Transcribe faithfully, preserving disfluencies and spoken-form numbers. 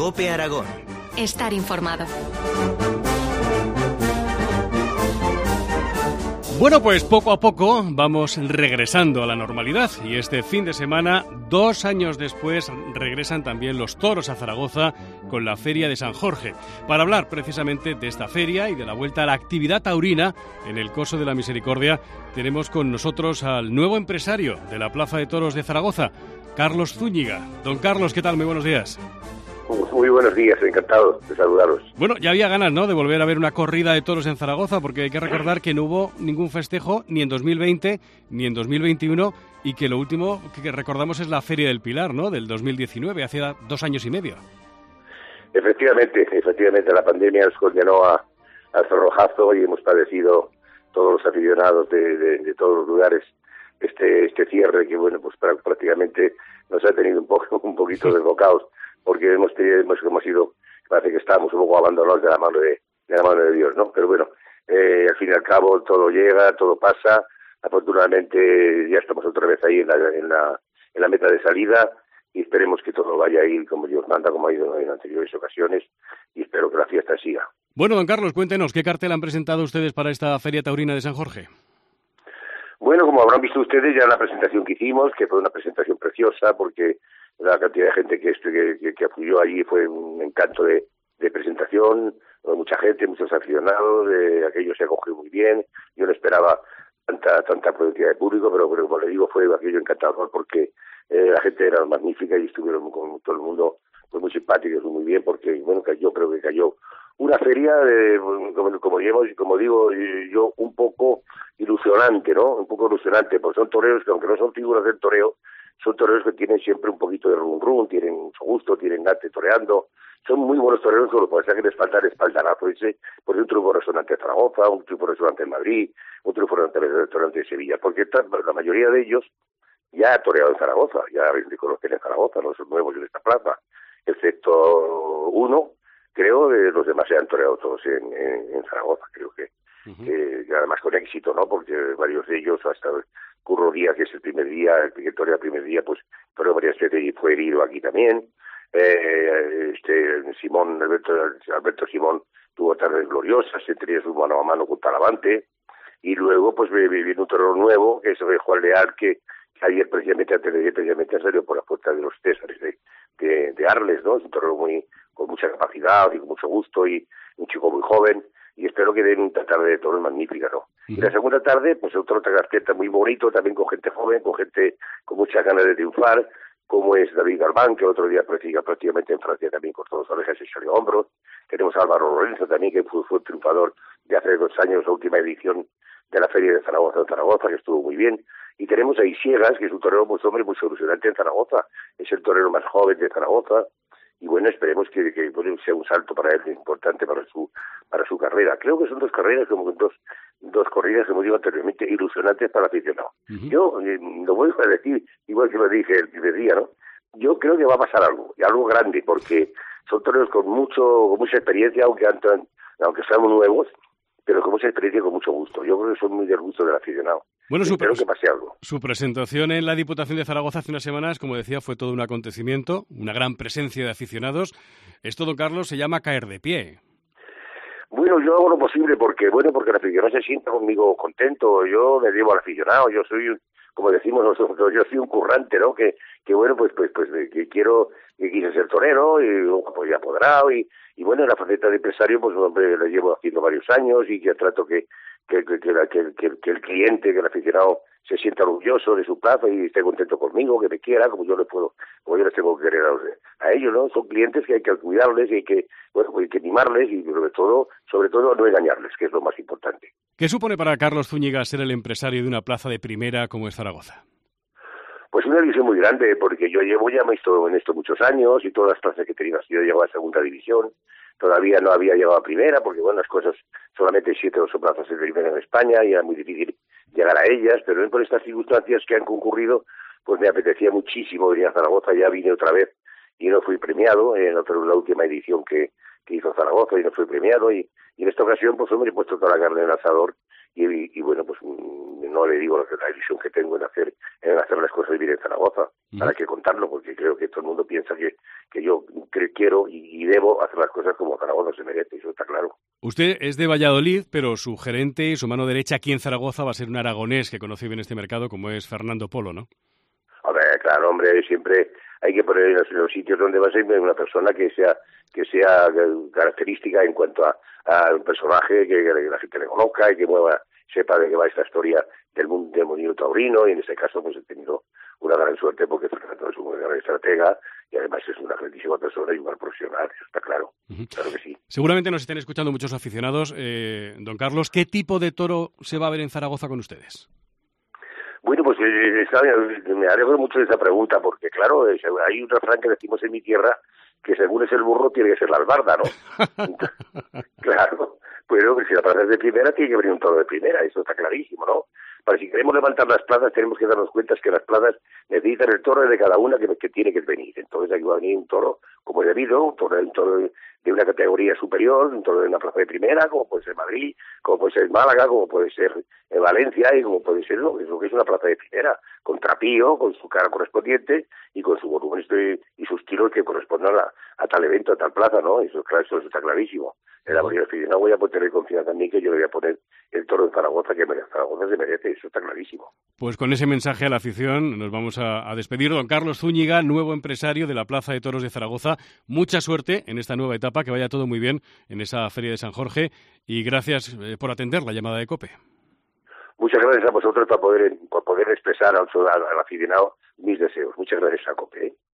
COPE Aragón. Estar informado. Bueno, pues poco a poco vamos regresando a la normalidad y este fin de semana, dos años después, regresan también los toros a Zaragoza con la Feria de San Jorge. Para hablar precisamente de esta feria y de la vuelta a la actividad taurina en el Coso de la Misericordia, tenemos con nosotros al nuevo empresario de la Plaza de Toros de Zaragoza, Carlos Zúñiga. Don Carlos, ¿qué tal? Muy buenos días. Muy buenos días, encantado de saludaros. Bueno, ya había ganas, ¿no?, de volver a ver una corrida de toros en Zaragoza, porque hay que recordar que no hubo ningún festejo ni en dos mil veinte ni en dos mil veintiuno y que lo último que recordamos es la Feria del Pilar, ¿no?, del dos mil diecinueve, hace dos años y medio. Efectivamente, efectivamente, la pandemia nos condenó a, al cerrojazo y hemos padecido todos los aficionados de, de, de todos los lugares este este cierre que, bueno, pues prácticamente nos ha tenido un poco un poquito desbocados, porque hemos tenido, hemos, hemos sido, parece que estamos un poco abandonados de la mano de, de la mano de Dios, ¿no? Pero bueno, eh, al fin y al cabo todo llega, todo pasa. Afortunadamente ya estamos otra vez ahí en la, en la, en la meta de salida y esperemos que todo vaya a ir como Dios manda, como ha ido en anteriores ocasiones, y espero que la fiesta siga. Bueno, don Carlos, cuéntenos, ¿qué cartel han presentado ustedes para esta Feria Taurina de San Jorge? Bueno, como habrán visto ustedes ya en la presentación que hicimos, que fue una presentación preciosa, porque la cantidad de gente que, que, que apoyó allí fue un encanto de, de presentación, mucha gente, muchos aficionados, de aquello se acogió muy bien. Yo no esperaba tanta tanta productividad de público, pero, pero como le digo, fue aquello encantador porque eh, la gente era magnífica y estuvieron con todo el mundo pues muy simpáticos, muy bien, porque bueno, que yo creo que cayó una feria, de, como, como, digamos, como digo yo, un poco ilusionante, ¿no? Un poco ilusionante, porque son toreros que aunque no son figuras del toreo, son toreros que tienen siempre un poquito de rum rum, tienen mucho gusto, tienen arte toreando, son muy buenos toreros, solo puede ser que les falta el espaldarazo ese, pues un triunfo resonante en Zaragoza, un triunfo resonante en Madrid, un triunfo resonante en Sevilla, porque la mayoría de ellos ya ha toreado en Zaragoza, ya se conocen en Zaragoza, no son nuevos en esta plaza, excepto uno, creo, de los demás se han toreado todos en, en, en Zaragoza, creo que, uh-huh. que, que además con éxito, ¿no? Porque varios de ellos, hasta Curro Díaz, que es el primer día, el que torea el primer día, pues toreó varias veces y fue herido aquí también. Eh, este Simón, Alberto, Alberto Simón tuvo tardes gloriosas, entre ellas un mano a mano con Talavante, y luego pues viene un torero nuevo, que es Juan Leal, que, que ayer precisamente antes de ayer precisamente salió por la puerta de los Césares de, de, de Arles, ¿no? Es un torero muy con mucha capacidad y con mucho gusto y un chico muy joven, y espero que den una tarde de toros magnífica, ¿no? Uh-huh. Y la segunda tarde, pues otro trasqueta muy bonito, también con gente joven, con gente con muchas ganas de triunfar, como es David Galván, que el otro día prácticamente en Francia también cortó dos orejas y salió a hombros. Tenemos a Álvaro Lorenzo también, que fue, fue el triunfador de hace dos años, la última edición de la Feria de Zaragoza en Zaragoza, que estuvo muy bien. Y tenemos a Isiegas, que es un torero muy hombre muy solucionante en Zaragoza, es el torero más joven de Zaragoza. Y bueno, esperemos que, que sea un salto para él importante para su para su carrera. Creo que son dos carreras, como dos dos corridas, como digo anteriormente, ilusionantes para el aficionado. Uh-huh. Yo eh, lo vuelvo a decir, igual que lo dije el primer día, ¿no? Yo creo que va a pasar algo, y algo grande, porque son toreros con mucho con mucha experiencia, aunque andan, aunque sean nuevos, pero con mucha experiencia y con mucho gusto. Yo creo que son muy del gusto del aficionado. Bueno, su, espero que pase algo. Su presentación en la Diputación de Zaragoza hace unas semanas, como decía, fue todo un acontecimiento, una gran presencia de aficionados. Esto, don Carlos, se llama caer de pie. Bueno, yo hago lo posible porque, bueno, porque el aficionado se sienta conmigo contento. Yo me debo al aficionado, yo soy, como decimos nosotros, yo soy un currante, ¿no? Que, que bueno, pues, pues, pues, que quiero, que quise ser torero y pues ya apoderado y, y bueno, en la faceta de empresario, pues, hombre, lo llevo haciendo varios años y ya trato que Que, que, que, que, que, que el cliente, que el aficionado se sienta orgulloso de su plaza y esté contento conmigo, que me quiera, como yo les puedo, como yo les tengo que querer a, a ellos, ¿no? Son clientes que hay que cuidarles y hay que, bueno, hay que mimarles y sobre todo, sobre todo no engañarles, que es lo más importante. ¿Qué supone para Carlos Zúñiga ser el empresario de una plaza de primera como es Zaragoza? Pues una división muy grande, porque yo llevo ya esto, en esto muchos años y todas las plazas que he tenido, yo llevo a segunda división. Todavía no había llegado a primera, porque bueno, las cosas, solamente siete o ocho plazas de primera en España, y era muy difícil llegar a ellas, pero por estas circunstancias que han concurrido, pues me apetecía muchísimo venir a Zaragoza, ya vine otra vez, y no fui premiado, en otra, la última edición que, que hizo Zaragoza, y no fui premiado, y, y en esta ocasión, pues hombre, he puesto toda la carne en el asador, y, y bueno, pues no le digo la ilusión que tengo en hacer en hacer las cosas bien en Zaragoza. Uh-huh. Hay que contarlo, porque creo que todo el mundo piensa que, que yo quiero y, y debo hacer las cosas como Zaragoza se merece, eso está claro. Usted es de Valladolid, pero su gerente y su mano derecha aquí en Zaragoza va a ser un aragonés que conoce bien este mercado, como es Fernando Polo, ¿no? A ver, claro, hombre, siempre hay que poner en los, en los sitios donde va a ser una persona que sea que sea característica en cuanto a, a un personaje, que, que la gente le conozca y que mueva, sepa de qué va esta historia del mundo del movimiento taurino, y en este caso pues he tenido una gran suerte porque Fernando es un gran estratega y además es una grandísima persona y un gran profesional, eso está claro, uh-huh. Claro que sí. Seguramente nos estén escuchando muchos aficionados. Eh, don Carlos, ¿qué tipo de toro se va a ver en Zaragoza con ustedes? Bueno, pues eh, me alegro mucho de esa pregunta, porque claro, hay un refrán que decimos en mi tierra, que según es el burro tiene que ser la albarda, ¿no? Claro, pero si la plaza es de primera tiene que venir un toro de primera, eso está clarísimo, ¿no? Para si queremos levantar las plazas tenemos que darnos cuenta que las plazas necesitan el toro de cada una que, que tiene que venir. Entonces aquí va a venir un toro como es debido, un toro, un toro de una categoría superior, un toro de una plaza de primera, como puede ser Madrid, como puede ser Málaga, como puede ser Valencia y como puede ser lo, lo que es una plaza de primera, con trapío, con su cara correspondiente y con su volumen y sus tiros que correspondan a, a tal evento, a tal plaza, ¿no? Eso, claro, eso está clarísimo. En la mayoría de no voy a poder tener confianza también que yo le voy a poner el toro de Zaragoza, que Zaragoza se merece, eso está clarísimo. Pues con ese mensaje a la afición nos vamos a, a despedir. Don Carlos Zúñiga, nuevo empresario de la Plaza de Toros de Zaragoza. Mucha suerte en esta nueva etapa, que vaya todo muy bien en esa Feria de San Jorge, y gracias eh, por atender la llamada de COPE. Muchas gracias a vosotros por poder, por poder expresar al, al aficionado mis deseos. Muchas gracias a COPE. ¿eh?